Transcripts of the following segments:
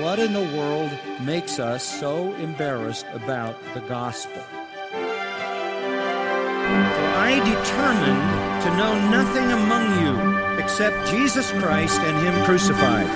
What in the world makes us so embarrassed about the gospel? For I determined to know nothing among you except Jesus Christ and Him crucified.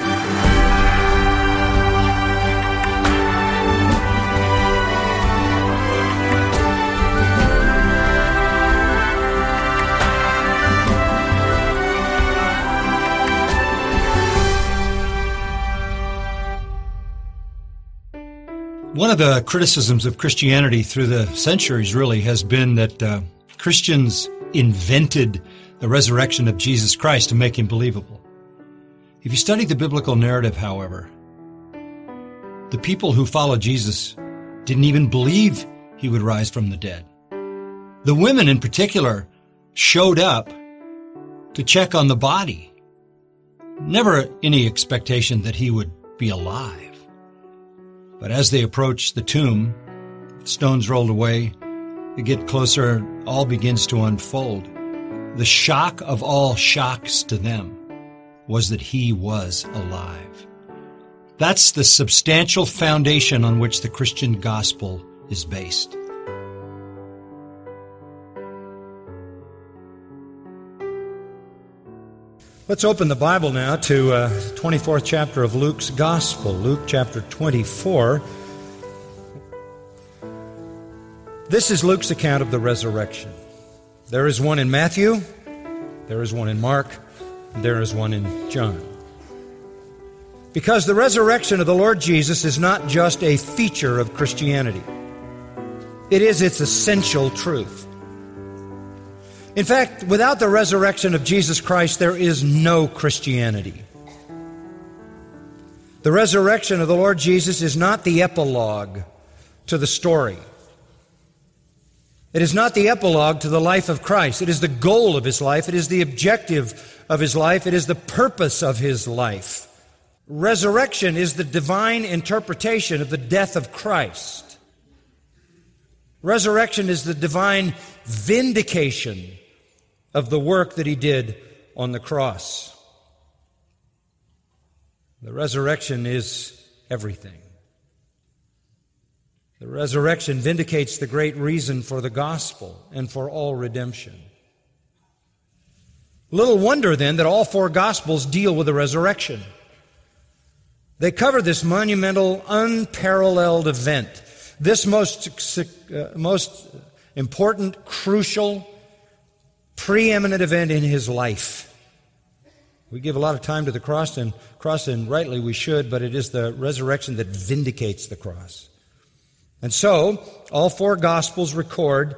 One of the criticisms of Christianity through the centuries really has been that Christians invented the resurrection of Jesus Christ to make Him believable. If you study the biblical narrative, however, the people who followed Jesus didn't even believe He would rise from the dead. The women in particular showed up to check on the body. Never any expectation that He would be alive. But as they approach the tomb, stones rolled away, they get closer, all begins to unfold. The shock of all shocks to them was that He was alive. That's the substantial foundation on which the Christian gospel is based. Let's open the Bible now to 24th chapter of Luke's Gospel, Luke chapter 24. This is Luke's account of the resurrection. There is one in Matthew, there is one in Mark, and there is one in John. Because the resurrection of the Lord Jesus is not just a feature of Christianity. It is its essential truth. In fact, without the resurrection of Jesus Christ, there is no Christianity. The resurrection of the Lord Jesus is not the epilogue to the story. It is not the epilogue to the life of Christ. It is the goal of His life. It is the objective of His life. It is the purpose of His life. Resurrection is the divine interpretation of the death of Christ. Resurrection is the divine vindication of the work that He did on the cross. The resurrection is everything. The resurrection vindicates the great reason for the gospel and for all redemption. Little wonder then that all four gospels deal with the resurrection. They cover this monumental, unparalleled event, this most important, crucial, preeminent event in His life. We give a lot of time to the cross, and rightly we should, but it is the resurrection that vindicates the cross. And so, all four Gospels record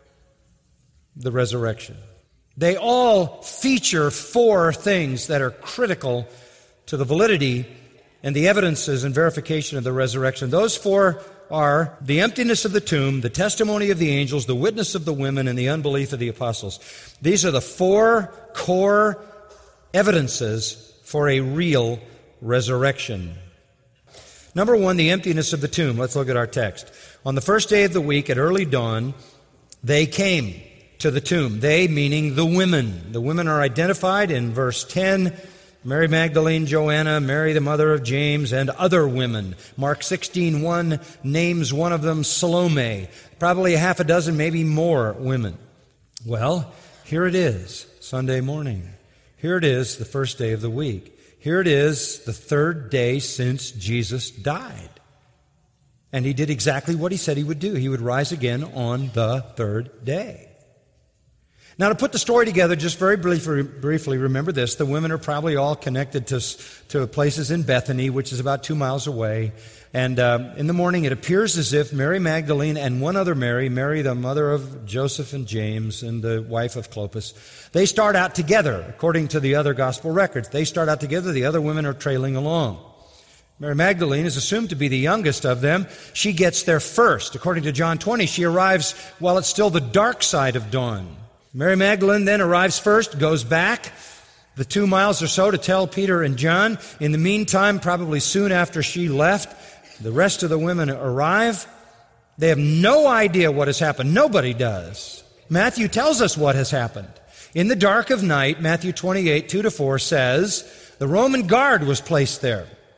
the resurrection. They all feature four things that are critical to the validity and the evidences and verification of the resurrection. Those four are the emptiness of the tomb, the testimony of the angels, the witness of the women, and the unbelief of the apostles. These are the four core evidences for a real resurrection. Number one, the emptiness of the tomb. Let's look at our text. On the first day of the week at early dawn, they came to the tomb. They, meaning the women. The women are identified in verse 10. Mary Magdalene, Joanna, Mary the mother of James, and other women. Mark 16:1 names one of them Salome. Probably a half a dozen, maybe more women. Well, here it is, Sunday morning. Here it is, the first day of the week. Here it is, the third day since Jesus died. And He did exactly what He said He would do. He would rise again on the third day. Now, to put the story together, just very briefly, remember this. The women are probably all connected to places in Bethany, which is about 2 miles away. And in the morning, it appears as if Mary Magdalene and one other Mary, Mary the mother of Joseph and James and the wife of Clopas, they start out together, according to the other gospel records. They start out together. The other women are trailing along. Mary Magdalene is assumed to be the youngest of them. She gets there first. According to John 20, she arrives while it's still the dark side of dawn. Mary Magdalene then arrives first, goes back the 2 miles or so to tell Peter and John. In the meantime, probably soon after she left, the rest of the women arrive. They have no idea what has happened. Nobody does. Matthew tells us what has happened. In the dark of night, Matthew 28, 2-4 says, the Roman guard was placed there.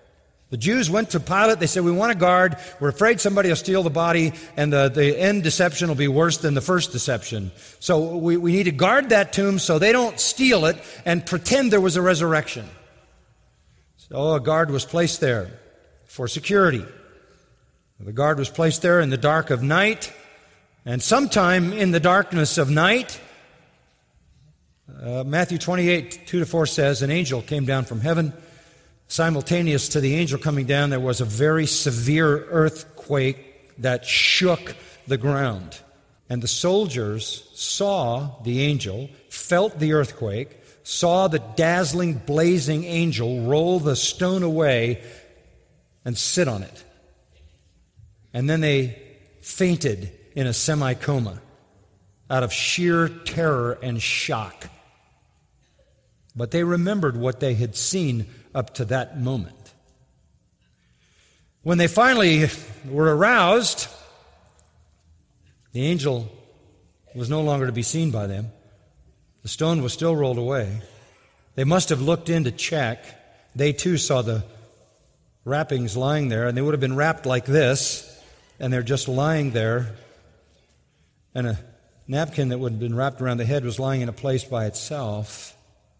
The Jews went to Pilate. They said, we want a guard. We're afraid somebody will steal the body, and the end deception will be worse than the first deception. So we need to guard that tomb so they don't steal it and pretend there was a resurrection. So a guard was placed there for security. The guard was placed there in the dark of night, and sometime in the darkness of night, Matthew 28, 2-4 says, an angel came down from heaven. Simultaneous to the angel coming down, there was a very severe earthquake that shook the ground. And the soldiers saw the angel, felt the earthquake, saw the dazzling, blazing angel roll the stone away and sit on it. And then they fainted in a semi-coma out of sheer terror and shock. But they remembered what they had seen up to that moment. When they finally were aroused, the angel was no longer to be seen by them. The stone was still rolled away. They must have looked in to check. They too saw the wrappings lying there, and they would have been wrapped like this, and they're just lying there. And a napkin that would have been wrapped around the head was lying in a place by itself.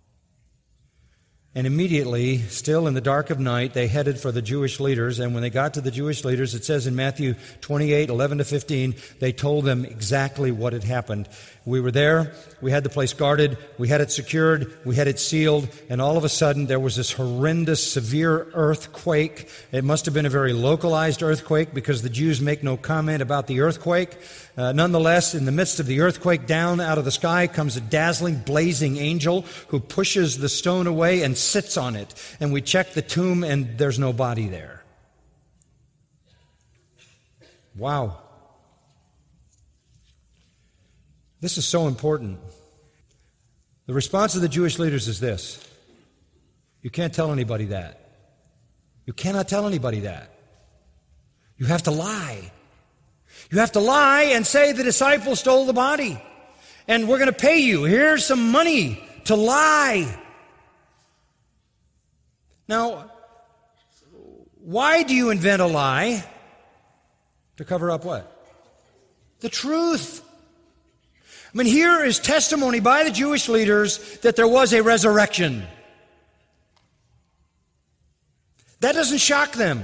And immediately, still in the dark of night, they headed for the Jewish leaders. And when they got to the Jewish leaders, it says in Matthew 28, 11-15, they told them exactly what had happened. We were there, we had the place guarded, we had it secured, we had it sealed, and all of a sudden there was this horrendous, severe earthquake. It must have been a very localized earthquake because the Jews make no comment about the earthquake. Nonetheless, in the midst of the earthquake, down out of the sky comes a dazzling, blazing angel who pushes the stone away and sits on it. And we check the tomb, and there's no body there. Wow. This is so important. The response of the Jewish leaders is this: you can't tell anybody that. You cannot tell anybody that. You have to lie. You have to lie and say the disciples stole the body, and we're going to pay you. Here's some money to lie. Now, why do you invent a lie? To cover up what? The truth. I mean, here is testimony by the Jewish leaders that there was a resurrection. That doesn't shock them,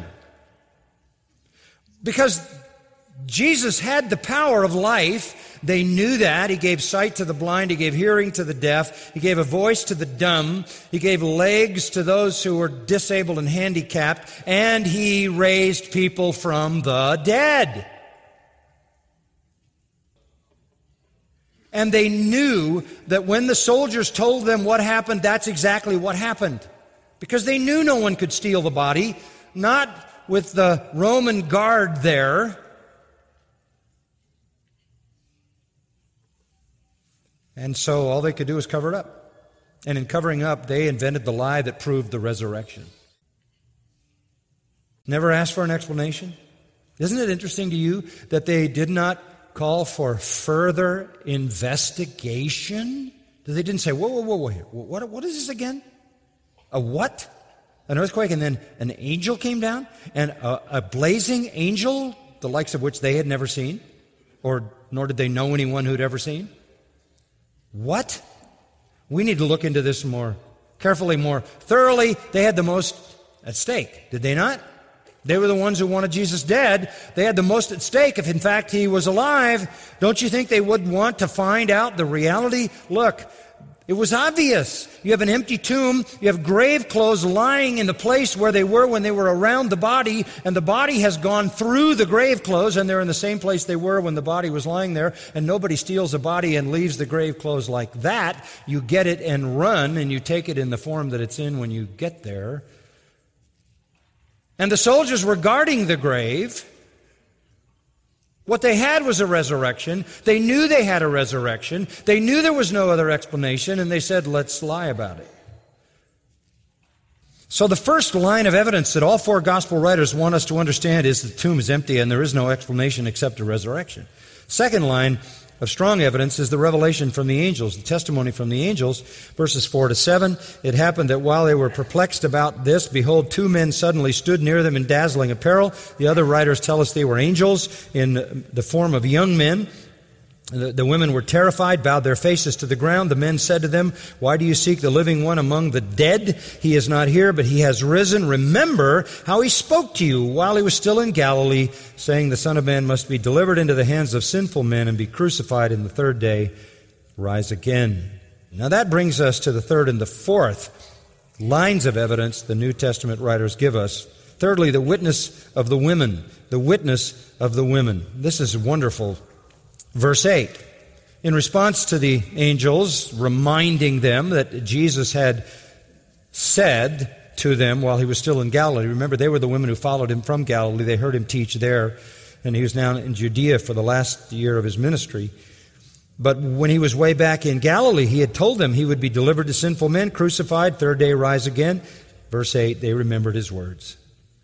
because Jesus had the power of life. They knew that. He gave sight to the blind. He gave hearing to the deaf. He gave a voice to the dumb. He gave legs to those who were disabled and handicapped. And He raised people from the dead. And they knew that when the soldiers told them what happened, that's exactly what happened. Because they knew no one could steal the body, not with the Roman guard there. And so all they could do was cover it up. And in covering up, they invented the lie that proved the resurrection. Never asked for an explanation? Isn't it interesting to you that they did not call for further investigation? That they didn't say, whoa, what is this again? A what? An earthquake, and then an angel came down? And a blazing angel, the likes of which they had never seen? Nor did they know anyone who'd ever seen? What? We need to look into this more carefully, more thoroughly. They had the most at stake, did they not? They were the ones who wanted Jesus dead. They had the most at stake if, in fact, He was alive. Don't you think they would want to find out the reality? Look, it was obvious. You have an empty tomb. You have grave clothes lying in the place where they were when they were around the body, and the body has gone through the grave clothes, and they're in the same place they were when the body was lying there, and nobody steals a body and leaves the grave clothes like that. You get it and run, and you take it in the form that it's in when you get there. And the soldiers were guarding the grave. What they had was a resurrection. They knew they had a resurrection. They knew there was no other explanation, and they said, let's lie about it. So the first line of evidence that all four gospel writers want us to understand is the tomb is empty and there is no explanation except a resurrection. Second line, of strong evidence is the revelation from the angels, the testimony from the angels. Verses 4 to 7, it happened that while they were perplexed about this, behold, two men suddenly stood near them in dazzling apparel. The other writers tell us they were angels in the form of young men. The women were terrified, bowed their faces to the ground. The men said to them, "Why do you seek the living one among the dead? He is not here, but he has risen. Remember how he spoke to you while he was still in Galilee, saying the Son of Man must be delivered into the hands of sinful men and be crucified, and the third day rise again." Now that brings us to the third and the fourth lines of evidence the New Testament writers give us. Thirdly, the witness of the women. The witness of the women. This is wonderful. Verse 8, in response to the angels reminding them that Jesus had said to them while he was still in Galilee. Remember, they were the women who followed him from Galilee. They heard him teach there, and he was now in Judea for the last year of his ministry. But when he was way back in Galilee, he had told them he would be delivered to sinful men, crucified, third day rise again. Verse 8, they remembered his words.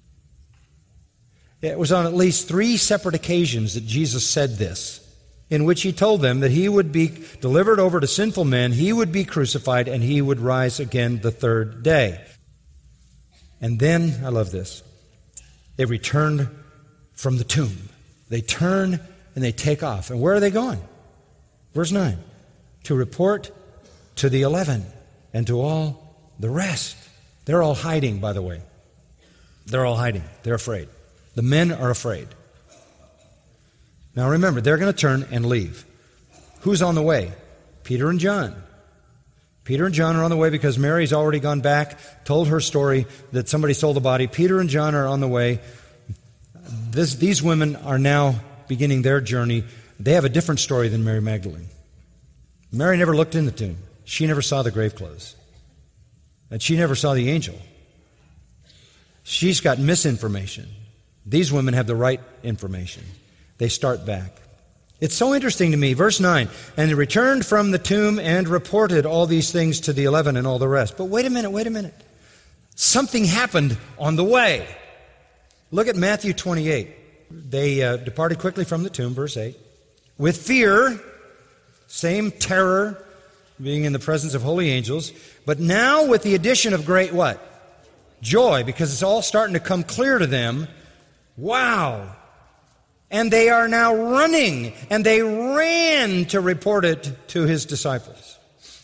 It was on at least 3 separate occasions that Jesus said this, in which he told them that he would be delivered over to sinful men, he would be crucified, and he would rise again the third day. And then, I love this, they returned from the tomb. They turn and they take off. And where are they going? Verse 9, to report to the 11 and to all the rest. They're all hiding, by the way. They're all hiding. They're afraid. The men are afraid. Now remember, they're going to turn and leave. Who's on the way? Peter and John. Peter and John are on the way because Mary's already gone back, told her story that somebody stole the body. Peter and John are on the way. These women are now beginning their journey. They have a different story than Mary Magdalene. Mary never looked in the tomb. She never saw the grave clothes. And she never saw the angel. She's got misinformation. These women have the right information. They start back. It's so interesting to me. Verse 9, and they returned from the tomb and reported all these things to the 11 and all the rest. But wait a minute. Something happened on the way. Look at Matthew 28. They departed quickly from the tomb, verse 8, with fear, same terror, being in the presence of holy angels, but now with the addition of great what? Joy, because it's all starting to come clear to them. Wow! And they are now running, and they ran to report it to his disciples.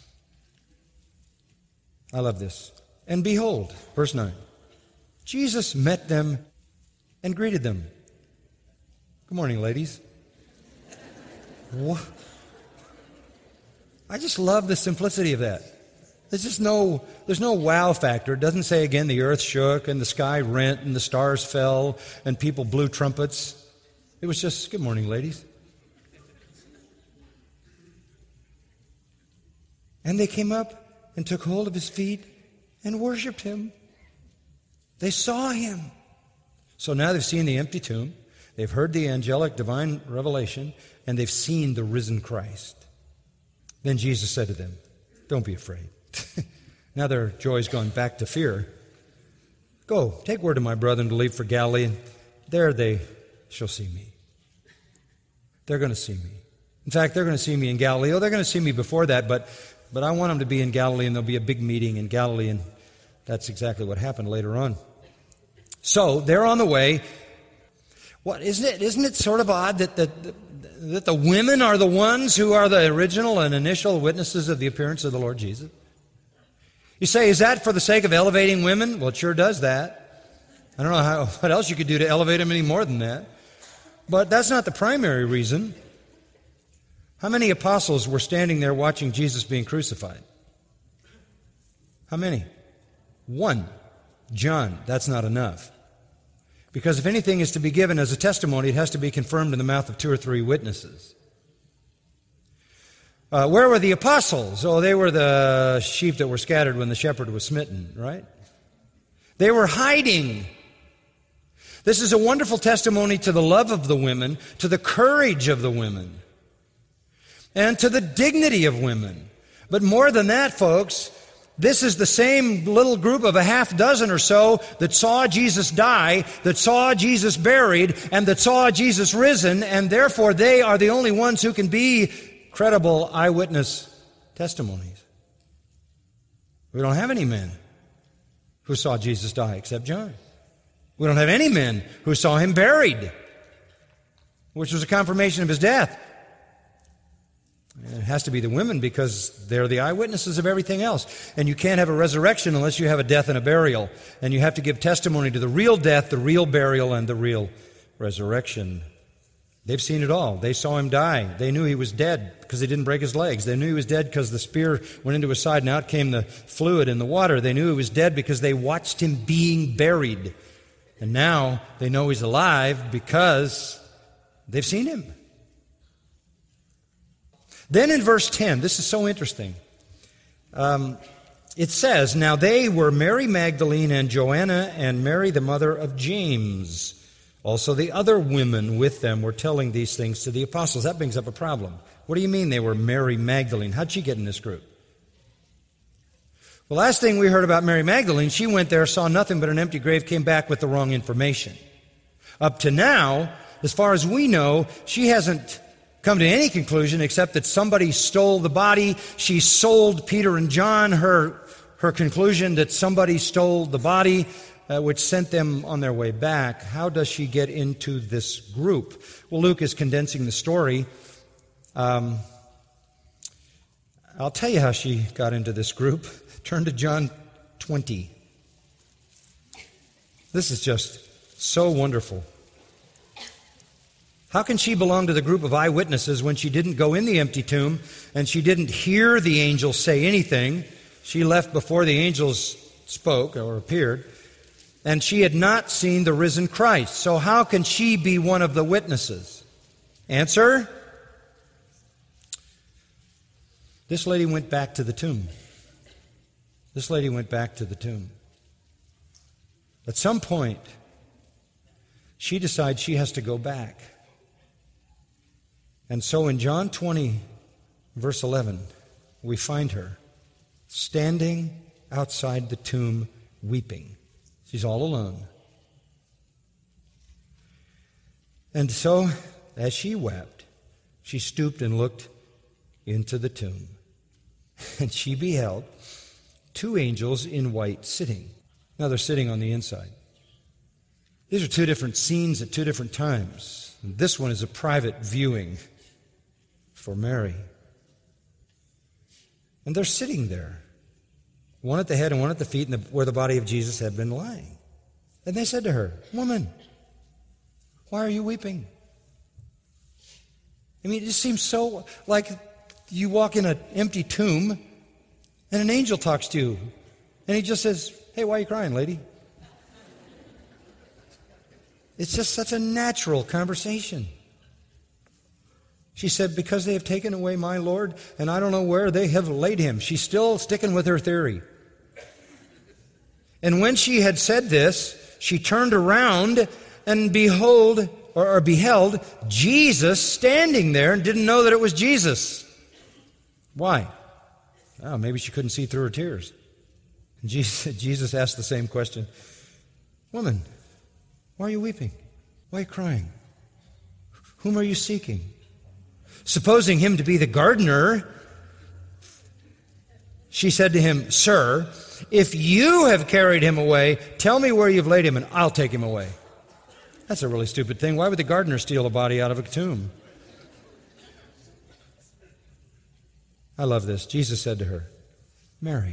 I love this. And behold, verse 9, Jesus met them and greeted them. Good morning, ladies. What? I just love the simplicity of that. There's no wow factor. It doesn't say again the earth shook and the sky rent and the stars fell and people blew trumpets. It was just, good morning, ladies. And they came up and took hold of his feet and worshiped him. They saw him. So now they've seen the empty tomb, they've heard the angelic divine revelation, and they've seen the risen Christ. Then Jesus said to them, don't be afraid. Now their joy's gone back to fear. Go, take word to my brethren to leave for Galilee, and there they shall see me. They're going to see me. In fact, they're going to see me in Galilee. Oh, they're going to see me before that, but I want them to be in Galilee, and there'll be a big meeting in Galilee, and that's exactly what happened later on. So they're on the way. What isn't it sort of odd that the women are the ones who are the original and initial witnesses of the appearance of the Lord Jesus? You say, is that for the sake of elevating women? Well, it sure does that. I don't know what else you could do to elevate them any more than that. But that's not the primary reason. How many apostles were standing there watching Jesus being crucified? How many? 1. John. That's not enough. Because if anything is to be given as a testimony, it has to be confirmed in the mouth of 2 or 3 witnesses. Where were the apostles? Oh, they were the sheep that were scattered when the shepherd was smitten, right? They were hiding. This is a wonderful testimony to the love of the women, to the courage of the women, and to the dignity of women. But more than that, folks, This is the same little group of a half dozen or so that saw Jesus die, that saw Jesus buried, and that saw Jesus risen, and therefore they are the only ones who can be credible eyewitness testimonies. We don't have any men who saw Jesus die except John. We don't have any men who saw him buried, which was a confirmation of his death. It has to be the women because they're the eyewitnesses of everything else. And you can't have a resurrection unless you have a death and a burial. And you have to give testimony to the real death, the real burial, and the real resurrection. They've seen it all. They saw him die. They knew he was dead because he didn't break his legs. They knew he was dead because the spear went into his side and out came the fluid in the water. They knew he was dead because they watched him being buried. And now they know he's alive because they've seen him. Then in verse 10, this is so interesting. It says, "Now they were Mary Magdalene and Joanna and Mary the mother of James. Also the other women with them were telling these things to the apostles." That brings up a problem. What do you mean they were Mary Magdalene? How'd she get in this group? The last thing we heard about Mary Magdalene, she went there, saw nothing but an empty grave, came back with the wrong information. Up to now, as far as we know, she hasn't come to any conclusion except that somebody stole the body. She sold Peter and John her conclusion that somebody stole the body, which sent them on their way back. How does she get into this group? Well, Luke is condensing the story. I'll tell you how she got into this group. Turn to John 20. This is just so wonderful. How can she belong to the group of eyewitnesses when she didn't go in the empty tomb and she didn't hear the angels say anything? She left before the angels spoke or appeared, and she had not seen the risen Christ. So how can she be one of the witnesses? Answer: this lady went back to the tomb. This lady went back to the tomb. At some point, she decides she has to go back. And so in John 20, verse 11, we find her standing outside the tomb weeping. She's all alone. And so, as she wept, she stooped and looked into the tomb. And she beheld two angels in white sitting. Now they're sitting on the inside. These are two different scenes at two different times. And this one is a private viewing for Mary. And they're sitting there, one at the head and one at the feet, where the body of Jesus had been lying. And they said to her, "Woman, why are you weeping?" I mean, it just seems so like you walk in an empty tomb and an angel talks to you. And he just says, "Hey, why are you crying, lady?" It's just such a natural conversation. She said, "Because they have taken away my Lord, and I don't know where they have laid him." She's still sticking with her theory. And when she had said this, she turned around and beheld Jesus standing there and didn't know that it was Jesus. Why? Oh, maybe she couldn't see through her tears. And Jesus asked the same question. "Woman, why are you weeping? Why are you crying? Whom are you seeking?" Supposing him to be the gardener, she said to him, "Sir, if you have carried him away, tell me where you've laid him and I'll take him away." That's a really stupid thing. Why would the gardener steal a body out of a tomb? I love this. Jesus said to her, "Mary."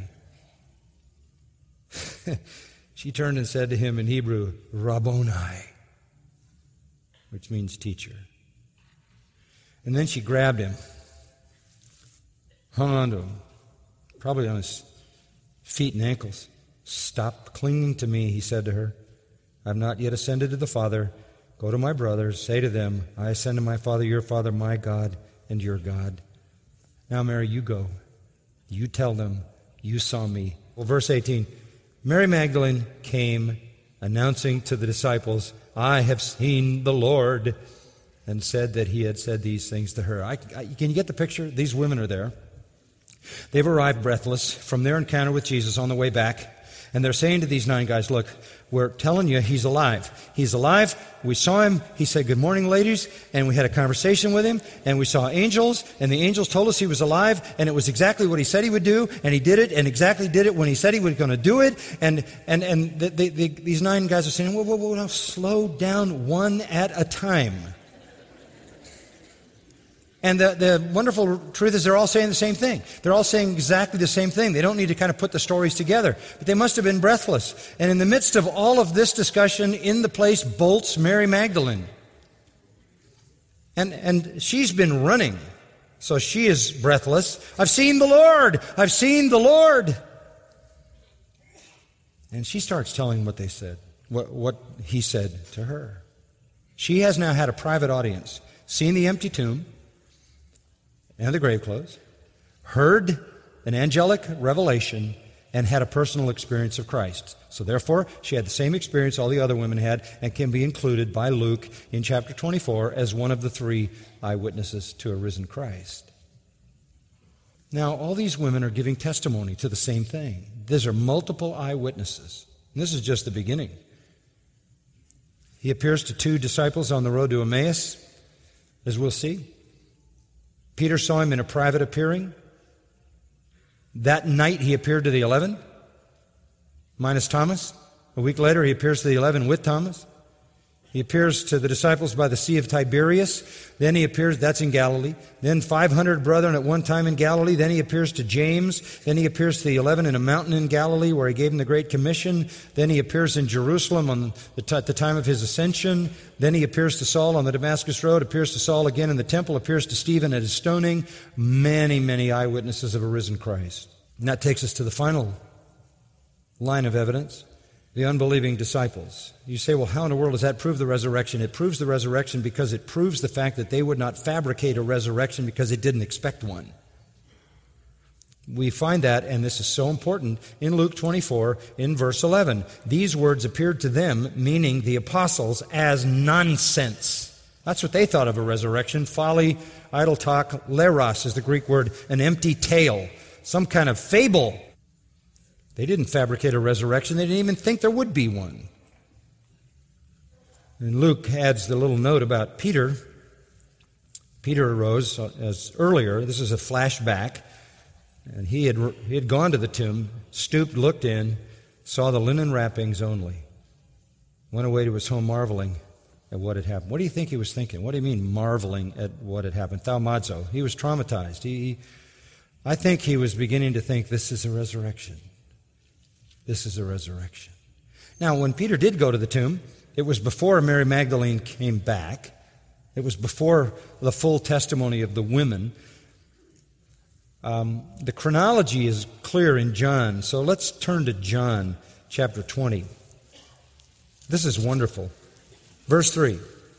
She turned and said to him in Hebrew, "Rabboni," which means teacher. And then she grabbed him, hung on to him, probably on his feet and ankles. "Stop clinging to me," he said to her. "I have not yet ascended to the Father. Go to my brothers, say to them, I ascend to my Father, your Father, my God, and your God. Now, Mary, you go. You tell them you saw me." Well, verse 18, Mary Magdalene came, announcing to the disciples, "I have seen the Lord," and said that he had said these things to her. Can you get the picture? These women are there. They've arrived breathless from their encounter with Jesus on the way back, and they're saying to these 9 guys, look, we're telling you he's alive. He's alive. We saw him. He said, good morning, ladies, and we had a conversation with him, and we saw angels, and the angels told us he was alive, and it was exactly what he said he would do, and he did it, and exactly did it when he said he was going to do it, and these 9 guys are saying, whoa, now slow down one at a time. And the wonderful truth is they're all saying the same thing. They're all saying exactly the same thing. They don't need to kind of put the stories together. But they must have been breathless. And in the midst of all of this discussion, in the place bolts Mary Magdalene. And she's been running. So she is breathless. I've seen the Lord! I've seen the Lord! And she starts telling what they said, what he said to her. She has now had a private audience, seen the empty tomb, and the grave clothes, heard an angelic revelation, and had a personal experience of Christ. So therefore, she had the same experience all the other women had and can be included by Luke in chapter 24 as one of the 3 eyewitnesses to a risen Christ. Now, all these women are giving testimony to the same thing. These are multiple eyewitnesses. And this is just the beginning. He appears to 2 disciples on the road to Emmaus, as we'll see. Peter saw him in a private appearing. That night he appeared to the 11, minus Thomas. A week later he appears to the 11 with Thomas. He appears to the disciples by the Sea of Tiberias. Then he appears, that's in Galilee. Then 500 brethren at one time in Galilee. Then he appears to James. Then he appears to the 11 in a mountain in Galilee where he gave them the Great Commission. Then he appears in Jerusalem on the time of his ascension. Then he appears to Saul on the Damascus Road, appears to Saul again in the temple, appears to Stephen at his stoning. Many, many eyewitnesses of a risen Christ. And that takes us to the final line of evidence. The unbelieving disciples. You say, well, how in the world does that prove the resurrection? It proves the resurrection because it proves the fact that they would not fabricate a resurrection because they didn't expect one. We find that, and this is so important, in Luke 24, in verse 11. These words appeared to them, meaning the apostles, as nonsense. That's what they thought of a resurrection. Folly, idle talk, leros is the Greek word, an empty tale, some kind of fable. They didn't fabricate a resurrection. They didn't even think there would be one. And Luke adds the little note about Peter. Peter arose as earlier. This is a flashback. And he had gone to the tomb, stooped, looked in, saw the linen wrappings only. Went away to his home marveling at what had happened. What do you think he was thinking? What do you mean marveling at what had happened? Thaumazo. He was traumatized. I think he was beginning to think this is a resurrection. This is a resurrection. Now, when Peter did go to the tomb, it was before Mary Magdalene came back. It was before the full testimony of the women. The chronology is clear in John, so let's turn to John chapter 20. This is wonderful. Verse 3.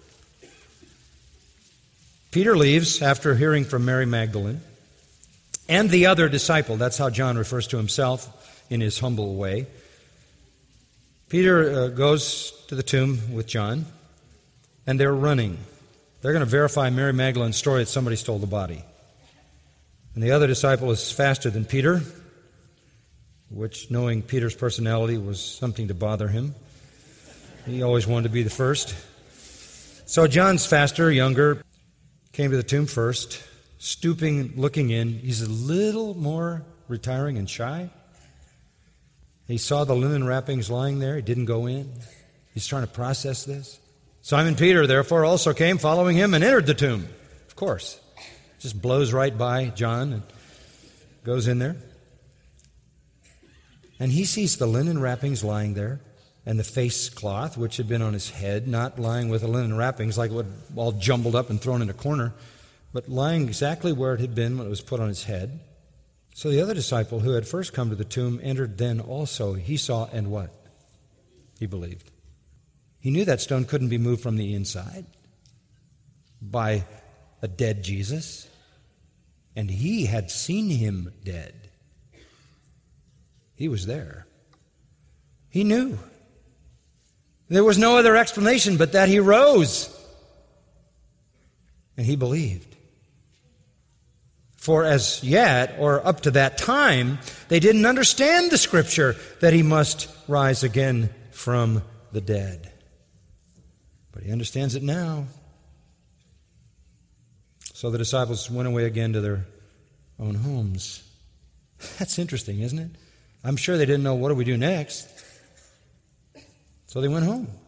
Peter leaves after hearing from Mary Magdalene and the other disciple. That's how John refers to himself in his humble way. Peter goes to the tomb with John, and they're running. They're going to verify Mary Magdalene's story that somebody stole the body. And the other disciple is faster than Peter, which, knowing Peter's personality, was something to bother him. He always wanted to be the first. So John's faster, younger, came to the tomb first, stooping, looking in. He's a little more retiring and shy. He saw the linen wrappings lying there. He didn't go in. He's trying to process this. Simon Peter, therefore, also came following him and entered the tomb. Of course. Just blows right by John and goes in there. And he sees the linen wrappings lying there and the face cloth, which had been on his head, not lying with the linen wrappings like it would all jumbled up and thrown in a corner, but lying exactly where it had been when it was put on his head. So the other disciple who had first come to the tomb entered then also. He saw and what? He believed. He knew that stone couldn't be moved from the inside by a dead Jesus. And he had seen him dead. He was there. He knew. There was no other explanation but that he rose. And he believed. For as yet, or up to that time, they didn't understand the Scripture that he must rise again from the dead. But he understands it now. So the disciples went away again to their own homes. That's interesting, isn't it? I'm sure they didn't know, what do we do next? So they went home.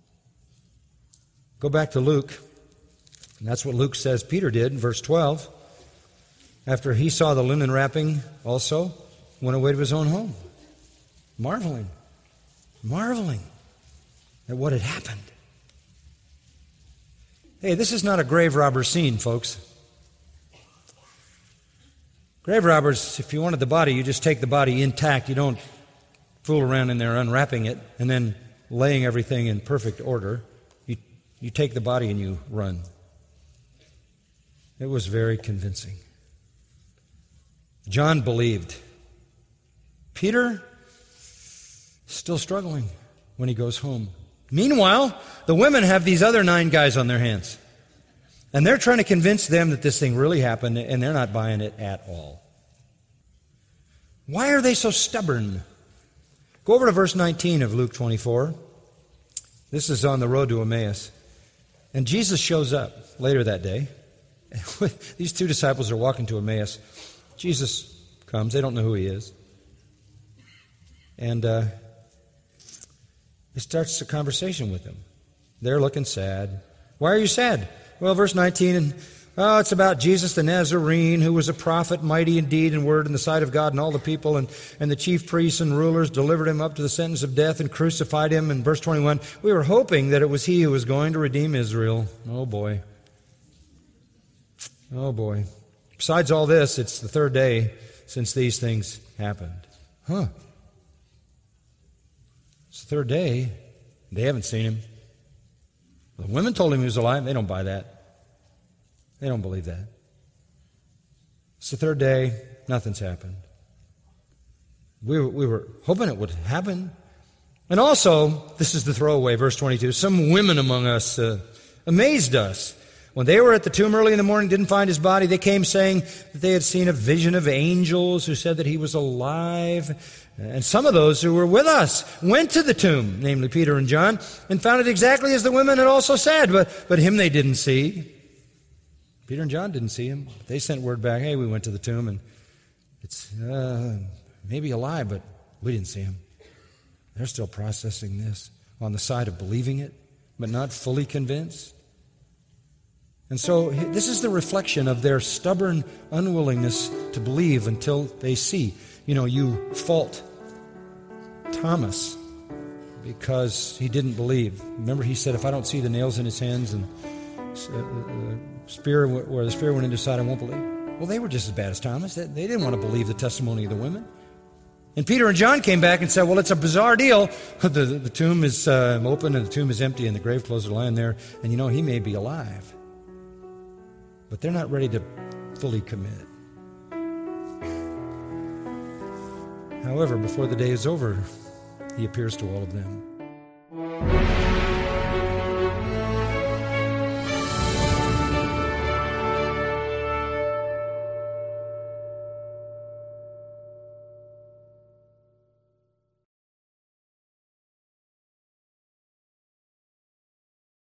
Go back to Luke. And that's what Luke says Peter did in verse 12. After he saw the linen wrapping also, went away to his own home. Marveling at what had happened. Hey, this is not a grave robber scene, folks. Grave robbers, if you wanted the body, you just take the body intact. You don't fool around in there unwrapping it and then laying everything in perfect order. You take the body and you run. It was very convincing. John believed. Peter, still struggling when he goes home. Meanwhile, the women have these other 9 guys on their hands. And they're trying to convince them that this thing really happened, and they're not buying it at all. Why are they so stubborn? Go over to verse 19 of Luke 24. This is on the road to Emmaus. And Jesus shows up later that day. These 2 disciples are walking to Emmaus. Jesus comes. They don't know who he is. And he starts a conversation with them. They're looking sad. Why are you sad? Well, verse 19, it's about Jesus the Nazarene, who was a prophet, mighty in deed and word in the sight of God and all the people, and the chief priests and rulers delivered him up to the sentence of death and crucified him. And verse 21, we were hoping that it was he who was going to redeem Israel. Oh boy. Oh boy. Besides all this, it's the 3rd day since these things happened. It's the 3rd day. They haven't seen him. The women told him he was alive. They don't buy that. They don't believe that. It's the 3rd day. Nothing's happened. We were hoping it would happen. And also, this is the throwaway, verse 22, some women among us amazed us. When they were at the tomb early in the morning, didn't find his body, they came saying that they had seen a vision of angels who said that he was alive. And some of those who were with us went to the tomb, namely Peter and John, and found it exactly as the women had also said, but him they didn't see. Peter and John didn't see him. They sent word back, hey, we went to the tomb, and it's maybe alive, but we didn't see him. They're still processing this on the side of believing it, but not fully convinced. And so this is the reflection of their stubborn unwillingness to believe until they see. You know, you fault Thomas because he didn't believe. Remember, he said, if I don't see the nails in his hands and spear where the spear went into his side, I won't believe. Well, they were just as bad as Thomas. They didn't want to believe the testimony of the women. And Peter and John came back and said, well, it's a bizarre deal. The tomb is open and the tomb is empty and the grave clothes are lying there. And you know, he may be alive. But they're not ready to fully commit. However, before the day is over, he appears to all of them.